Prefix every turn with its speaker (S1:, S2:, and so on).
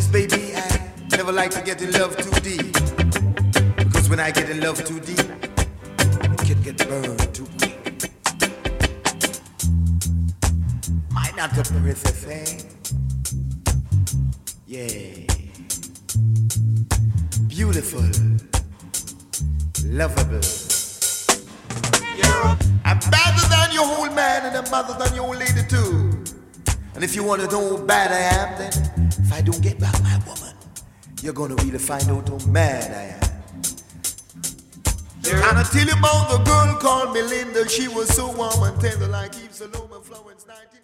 S1: baby, I never like to get in love too deep. Because when I get in love too deep, it can get burned too quick. Might not the pretty thing? Yeah. Beautiful. Lovable. I'm better than your old man and I'm better than your old lady too. And if you want to know how bad I am, then if I don't get back my woman, you're gonna really find out how mad I am. And I tell you about the girl called Melinda. She was so warm and tender like Eve Salome Florence 19.